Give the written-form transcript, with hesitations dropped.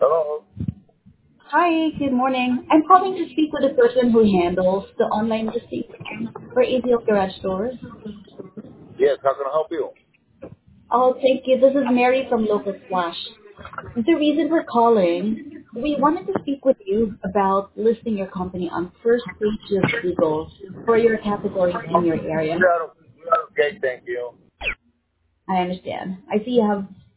Hello? Hi, good morning. I'm calling to speak with the person who handles the online listing for ABL Garage Stores. Yes, how can I help you? Oh, thank you. This is Mary from Local Flash. The reason we're calling, we wanted to speak with you about listing your company on first page of Google for your categories in your area. We are okay, thank you. I understand. I see you have